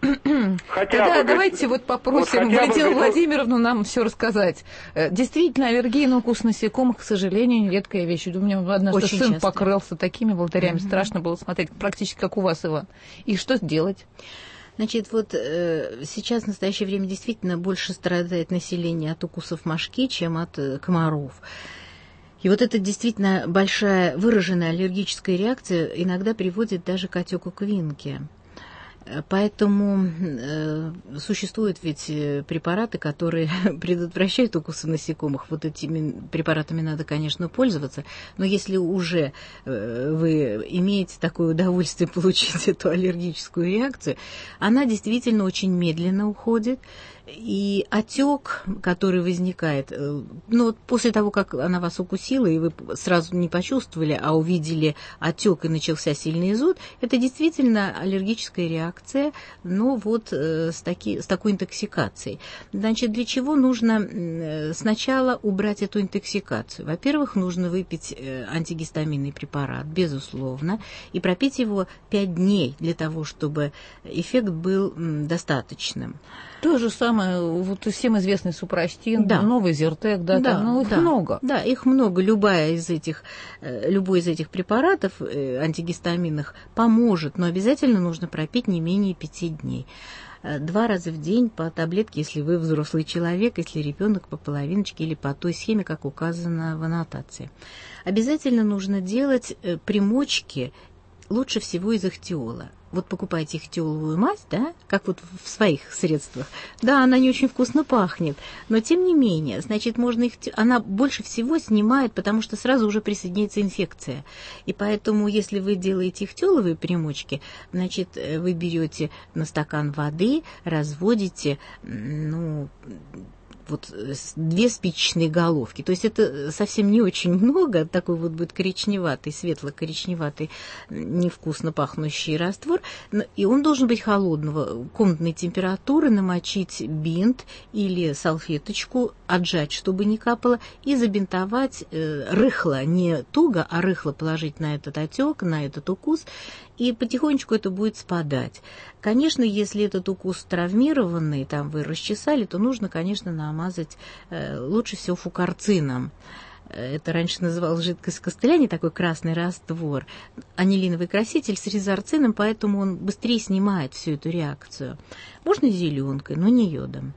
Хотя Тогда бы, давайте вот попросим вот Валентину бы... Владимировну нам все рассказать. Действительно, аллергия на укус насекомых, к сожалению, редкая вещь. У меня однажды Очень сын часто. покрылся такими волдырями, mm-hmm. страшно было смотреть, практически как у вас, Иван. И что сделать? Значит, вот э, сейчас в настоящее время действительно больше страдает население от укусов мошки, чем от э, комаров. И вот эта действительно большая выраженная аллергическая реакция иногда приводит даже к отеку квинки. Поэтому э, существуют ведь препараты, которые предотвращают укусы насекомых. Вот этими препаратами надо, конечно, пользоваться. Но если уже э, вы имеете такое удовольствие получить эту аллергическую реакцию, она действительно очень медленно уходит. И отек, который возникает, ну, после того, как она вас укусила, и вы сразу не почувствовали, а увидели отек и начался сильный зуд, это действительно аллергическая реакция, но вот с, таки, с такой интоксикацией. Значит, для чего нужно сначала убрать эту интоксикацию? Во-первых, нужно выпить антигистаминный препарат, безусловно, и пропить его пять дней для того, чтобы эффект был достаточным. То же самое, вот всем известный супрастин, да. новый Зиртек, да, да, там, ну, их да, много. Да, их много. Любая из этих, любой из этих препаратов антигистаминных поможет, но обязательно нужно пропить не менее пяти дней. Два раза в день по таблетке, если вы взрослый человек, если ребенок по половиночке или по той схеме, как указано в аннотации. Обязательно нужно делать примочки, лучше всего из ихтиола. Вот покупайте ихтиоловую мазь, да, как вот в своих средствах. Да, она не очень вкусно пахнет, но тем не менее, значит, можно их, она больше всего снимает, потому что сразу уже присоединяется инфекция. И поэтому, если вы делаете ихтиоловые примочки, значит, вы берете на стакан воды, разводите, ну, вот две спичечные головки. То есть это совсем не очень много, такой вот будет коричневатый, светло-коричневатый, невкусно пахнущий раствор. И он должен быть холодного, комнатной температуры, намочить бинт или салфеточку, отжать, чтобы не капало, и забинтовать э, рыхло, не туго, а рыхло положить на этот отек, на этот укус, и потихонечку это будет спадать. Конечно, если этот укус травмированный, там вы расчесали, то нужно, конечно, намазать э, лучше всего фукарцином. Это раньше называлось жидкость костыля, такой красный раствор, анилиновый краситель с резорцином, поэтому он быстрее снимает всю эту реакцию. Можно зеленкой, но не йодом.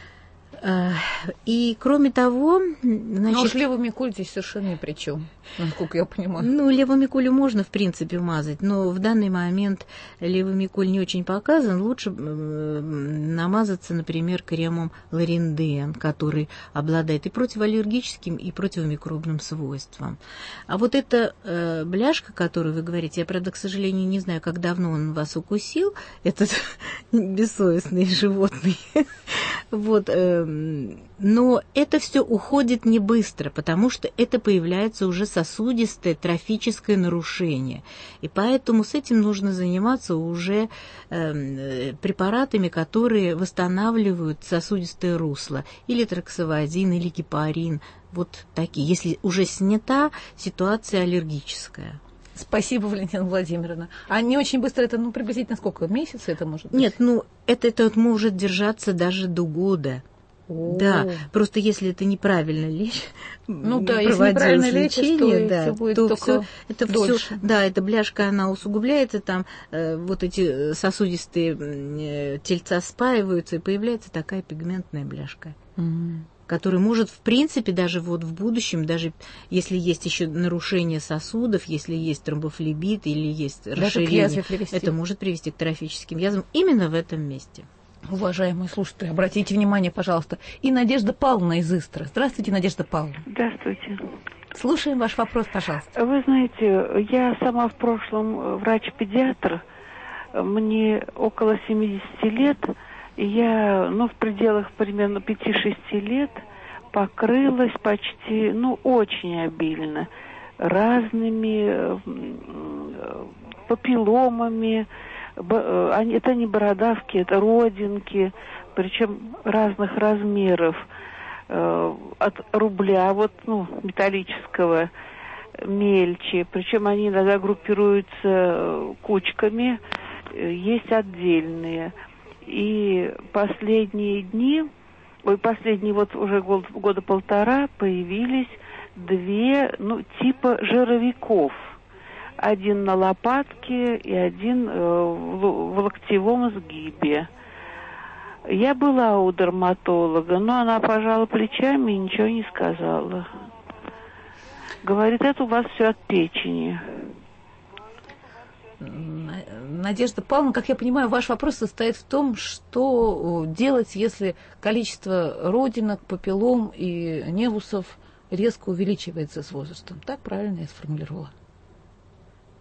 И кроме того, значит... Но уж левомикуль здесь совершенно ни при чем, насколько я понимаю. Ну, левомикулю можно, в принципе, мазать, но в данный момент левомикуль не очень показан. Лучше намазаться, например, кремом Лоренден, который обладает и противоаллергическим, и противомикробным свойством. А вот эта э, бляшка, которую вы говорите, я, правда, к сожалению, не знаю, как давно он вас укусил, этот бессовестный животный. Вот, э, но это все уходит не быстро, потому что это появляется уже сосудистое трофическое нарушение. И поэтому с этим нужно заниматься уже э, препаратами, которые восстанавливают сосудистое русло. Или троксавазин, или гепарин. Вот такие. Если уже снята ситуация аллергическая. Спасибо, Валентина Владимировна. А не очень быстро это, ну, приблизительно сколько? Месяца это может быть? Нет, ну, это, это вот может держаться даже до года. О. Да, просто если это неправильно лечь, ну да, если неправильно лечение, да, то, будет то все, это дольше. Все, да, эта бляшка, она усугубляется, там э, вот эти сосудистые э, тельца спаиваются, и появляется такая пигментная бляшка. Mm. Который может, в принципе, даже вот в будущем, даже если есть еще нарушение сосудов, если есть тромбофлебит или есть даже расширение, это может привести к трофическим язвам именно в этом месте. Уважаемые слушатели, обратите внимание, пожалуйста, и Надежда Павловна из Истры. Здравствуйте, Надежда Павловна. Здравствуйте. Слушаем ваш вопрос, пожалуйста. Вы знаете, я сама в прошлом врач-педиатр, мне около семидесяти лет, и я, ну, в пределах примерно пяти-шести лет покрылась почти, ну, очень обильно разными папилломами. Это не бородавки, это родинки, причем разных размеров, от рубля, вот, ну, металлического, мельче, причем они иногда группируются кучками, есть отдельные. И последние дни, ой, последние вот уже год, года полтора появились две, ну, типа жировиков. Один на лопатке и один э, в, в локтевом сгибе. Я была у дерматолога, но она пожала плечами и ничего не сказала. Говорит, это у вас все от печени. Надежда Павловна, как я понимаю, ваш вопрос состоит в том, что делать, если количество родинок, папиллом и невусов резко увеличивается с возрастом. Так правильно я сформулировала?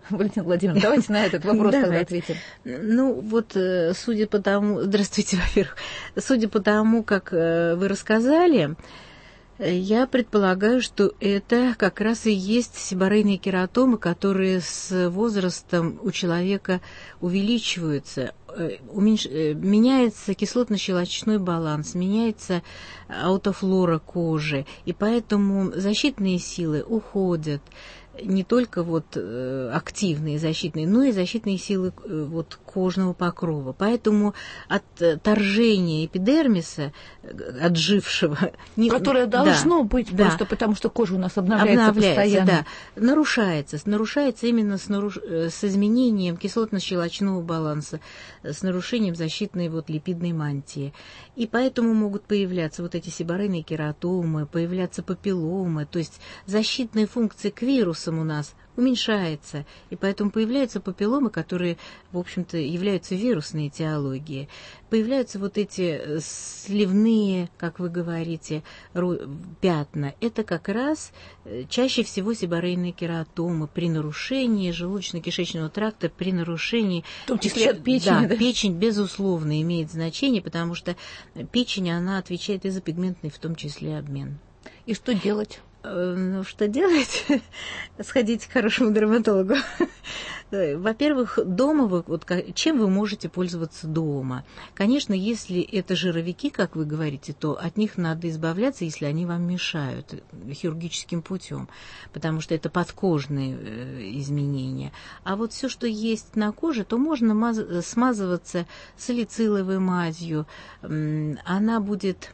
Валентина Владимировна, давайте на этот вопрос тогда ответим. Ну, вот, судя по тому... Здравствуйте, во-первых. Судя по тому, как вы рассказали, я предполагаю, что это как раз и есть сибарейные кератомы, которые с возрастом у человека увеличиваются. Уменьш... Меняется кислотно-щелочной баланс, меняется аутофлора кожи, и поэтому защитные силы уходят. Не только вот активные защитные, но и защитные силы вот кожного покрова. Поэтому отторжение эпидермиса отжившего... Которое должно да, быть да, просто потому, что кожа у нас обновляется, обновляется постоянно. Да, нарушается. Нарушается именно с, наруш... с изменением кислотно-щелочного баланса, с нарушением защитной вот липидной мантии. И поэтому могут появляться вот эти сибарейные кератомы, появляться папилломы, то есть защитная функция к вирусам у нас уменьшается, и поэтому появляются папилломы, которые, в общем-то, являются вирусной этиологией. Появляются вот эти сливные, как вы говорите, пятна. Это как раз чаще всего сибарейные кератомы при нарушении желудочно-кишечного тракта, при нарушении... В том числе от печени, да, да? Печень, безусловно, имеет значение, потому что печень, она отвечает и за пигментный, в том числе, обмен. И что делать? Ну, что делать? Сходите к хорошему дерматологу. Во-первых, дома вы, вот, чем вы можете пользоваться дома? Конечно, если это жировики, как вы говорите, то от них надо избавляться, если они вам мешают хирургическим путем, потому что это подкожные изменения. А вот все, что есть на коже, то можно маз- смазываться салициловой мазью. Она будет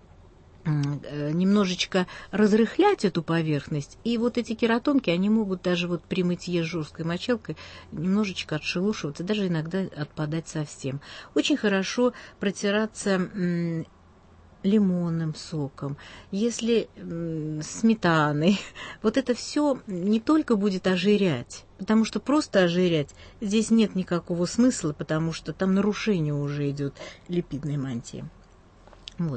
немножечко разрыхлять эту поверхность, и вот эти кератомки, они могут даже вот при мытье с жесткой мочалкой немножечко отшелушиваться, даже иногда отпадать совсем. Очень хорошо протираться м, лимонным соком, если м, сметаной. Вот это все не только будет ожирять, потому что просто ожирять здесь нет никакого смысла, потому что там нарушение уже идет липидной мантии. Вот.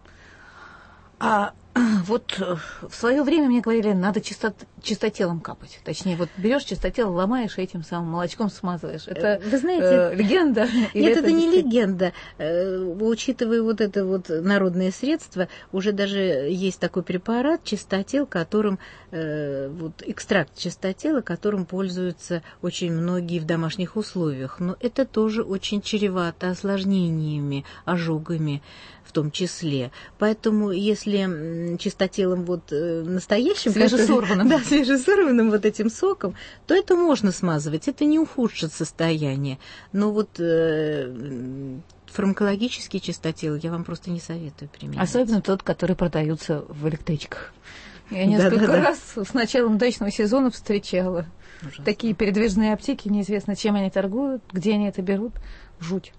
А вот в свое время мне говорили, надо чисто, чистотелом капать. Точнее, вот берешь чистотел, ломаешь и этим самым молочком смазываешь. Это, вы знаете, э, легенда? Нет, это, это не легенда. Э, учитывая вот это вот народное средство, уже даже есть такой препарат чистотел, которым э, вот экстракт чистотела, которым пользуются очень многие в домашних условиях. Но это тоже очень чревато осложнениями, ожогами в том числе. Поэтому, если чистотелом вот настоящим... Свежесорванным. Да, свежесорванным вот этим соком, то это можно смазывать, это не ухудшит состояние. Но вот э, фармакологические чистотелы я вам просто не советую применять. Особенно тот, который продаются в электричках. Я несколько да, да, раз да. с началом дачного сезона встречала Ужасно. Такие передвижные аптеки, неизвестно, чем они торгуют, где они это берут. Жуть.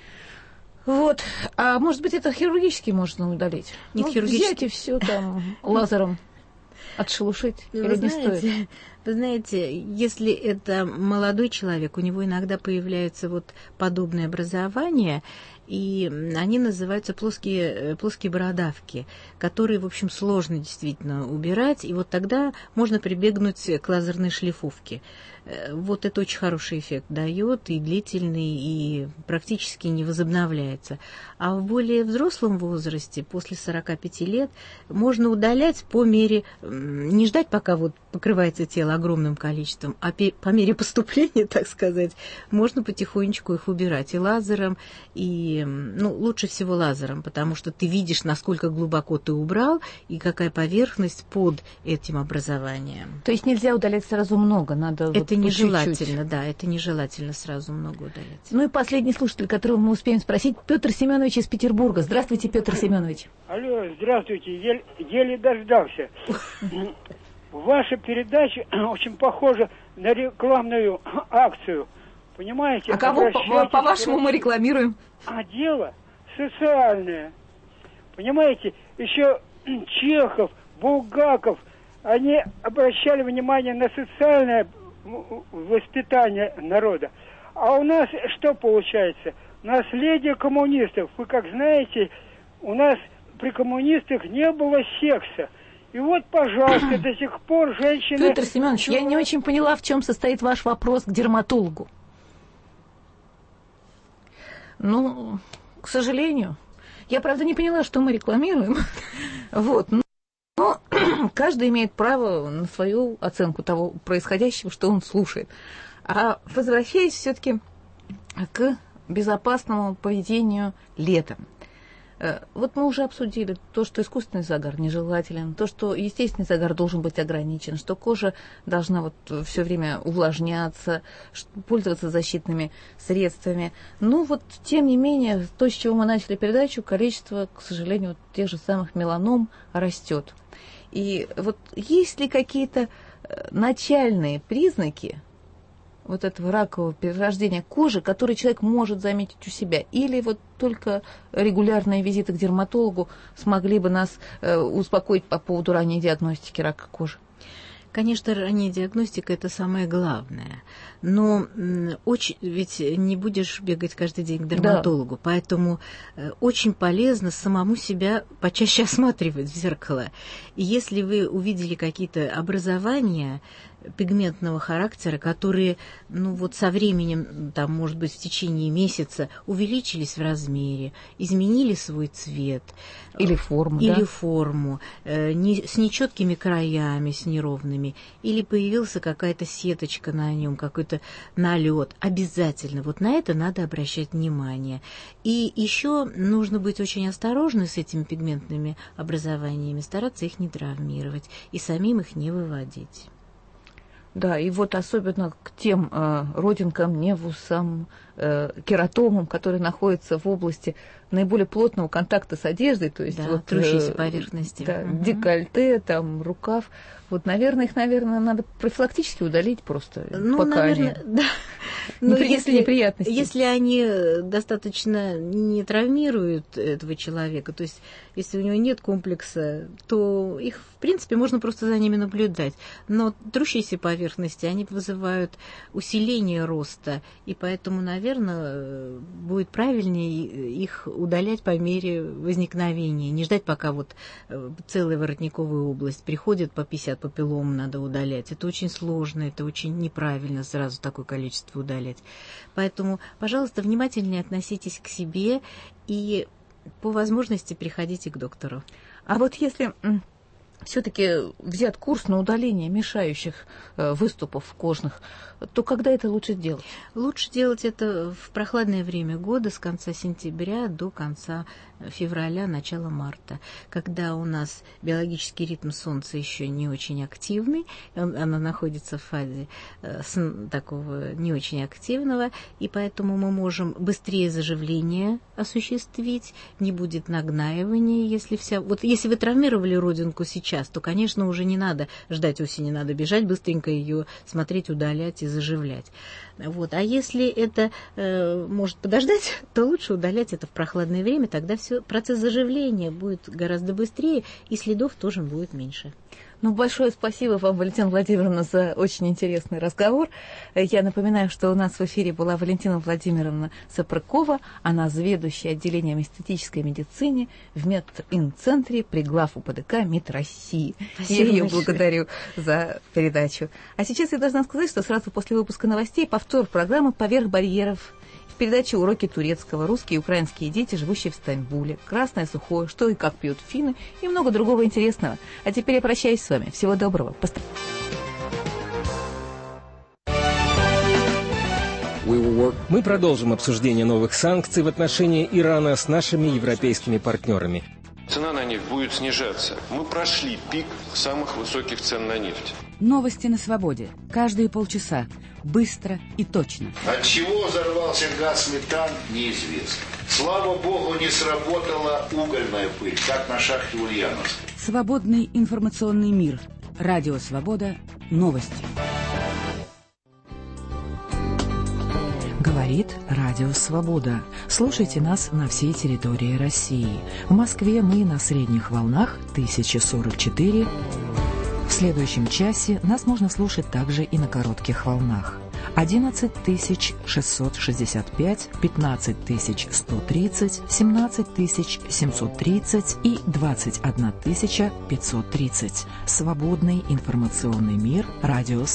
Вот. А может быть, это хирургически можно удалить? Нет, ну, хирургически. Взять и все там лазером отшелушить. Вы или знаете, не стоит? Вы знаете, если это молодой человек, у него иногда появляются вот подобные образования, и они называются плоские, плоские бородавки, которые, в общем, сложно действительно убирать, и вот тогда можно прибегнуть к лазерной шлифовке. Вот это очень хороший эффект дает, и длительный, и практически не возобновляется. А в более взрослом возрасте, после сорока пяти лет, можно удалять по мере, не ждать, пока вот покрывается тело огромным количеством, а по мере поступления, так сказать, можно потихонечку их убирать и лазером, и, ну, лучше всего лазером, потому что ты видишь, насколько глубоко ты убрал и какая поверхность под этим образованием. То есть нельзя удалять сразу много, надо это вот нежелательно, чуть-чуть. Да, это нежелательно сразу много удалять. Ну и последний слушатель, которого мы успеем спросить, Петр Семенович из Петербурга. Здравствуйте, Петр Семенович. Алло, здравствуйте, еле, еле дождался. Ваша передача очень похожа на рекламную акцию. Понимаете? А кого, по- по-вашему, мы рекламируем? А дело социальное. Понимаете, еще Чехов, Булгаков, они обращали внимание на социальное воспитание народа. А у нас что получается? Наследие коммунистов. Вы как знаете, у нас при коммунистах не было секса. И вот, пожалуйста, до сих пор женщины... Петр Семенович, я не очень поняла, в чем состоит ваш вопрос к дерматологу. Ну, к сожалению. Я, правда, не поняла, что мы рекламируем. Вот. Но каждый имеет право на свою оценку того происходящего, что он слушает. А возвращаясь все-таки к безопасному поведению летом. Вот мы уже обсудили то, что искусственный загар нежелателен, то, что естественный загар должен быть ограничен, что кожа должна вот все время увлажняться, пользоваться защитными средствами. Ну вот, тем не менее, то, с чего мы начали передачу, количество, к сожалению, вот тех же самых меланом растет. И вот есть ли какие-то начальные признаки вот этого ракового перерождения кожи, который человек может заметить у себя? Или вот только регулярные визиты к дерматологу смогли бы нас э, успокоить по поводу ранней диагностики рака кожи? Конечно, ранняя диагностика – это самое главное. Но очень, ведь не будешь бегать каждый день к дерматологу, да. Поэтому очень полезно самому себя почаще осматривать в зеркало. И если вы увидели какие-то образования пигментного характера, которые, ну вот со временем, там, может быть, в течение месяца увеличились в размере, изменили свой цвет. Или форму, Или да? форму, э, не, с нечеткими краями, с неровными. Или появился какая-то сеточка на нем, какой-то налет. Обязательно. Вот на это надо обращать внимание. И еще нужно быть очень осторожным с этими пигментными образованиями, стараться их не травмировать и самим их не выводить. Да, и вот особенно к тем э, родинкам, невусам, э, кератомам, которые находятся в области наиболее плотного контакта с одеждой, то есть да, вот, трущиеся э, поверхности. Да, угу. Декольте, там, рукав. Вот, наверное, их, наверное, надо профилактически удалить просто, ну, пока наверное, они... Да. Но если, неприятности. Если они достаточно не травмируют этого человека, то есть если у него нет комплекса, то их, в принципе, можно просто за ними наблюдать. Но трущиеся поверхности, они вызывают усиление роста, и поэтому, наверное, будет правильнее их удалять по мере возникновения, не ждать, пока вот целая воротниковая область приходит по пятьдесят папиллом, надо удалять. Это очень сложно, это очень неправильно сразу такое количество удалять. Поэтому, пожалуйста, внимательнее относитесь к себе и по возможности приходите к доктору. А вот если все-таки взят курс на удаление мешающих выступов кожных, то когда это лучше делать? Лучше делать это в прохладное время года, с конца сентября до конца февраля, начала марта, когда у нас биологический ритм Солнца еще не очень активный, она находится в фазе такого не очень активного, и поэтому мы можем быстрее заживление осуществить, не будет нагнаивания, если вся... Вот если вы травмировали родинку сейчас, то, конечно, уже не надо ждать осени, надо бежать, быстренько ее смотреть, удалять и заживлять. Вот. А если это э, может подождать, то лучше удалять это в прохладное время, тогда все, процесс заживления будет гораздо быстрее, и следов тоже будет меньше. Ну, большое спасибо вам, Валентина Владимировна, за очень интересный разговор. Я напоминаю, что у нас в эфире была Валентина Владимировна Сапрыкова, она заведующая отделением эстетической медицины в Мединцентре при глав УПДК МИД России. Спасибо. Я ее большое. благодарю за передачу. А сейчас я должна сказать, что сразу после выпуска новостей повтор программы «Поверх барьеров». Передача «Уроки турецкого», русские и украинские дети, живущие в Стамбуле, красное сухое, что и как пьют финны и много другого интересного. А теперь я прощаюсь с вами. Всего доброго. Пост... Мы продолжим обсуждение новых санкций в отношении Ирана с нашими европейскими партнерами. Цена на нефть будет снижаться. Мы прошли пик самых высоких цен на нефть. Новости на свободе. Каждые полчаса. Быстро и точно. От чего взорвался газ метан, неизвестно. Слава богу, не сработала угольная пыль, как на шахте Ульяновской. Свободный информационный мир. Радио «Свобода». Новости. Говорит Радио «Свобода». Слушайте нас на всей территории России. В Москве мы на средних волнах тысяча сорок четыре. В следующем часе нас можно слушать также и на коротких волнах. одиннадцать тысяч шестьсот шестьдесят пять, пятнадцать тысяч сто тридцать, семнадцать тысяч семьсот тридцать и двадцать одна тысяча пятьсот тридцать. Свободный информационный мир. Радио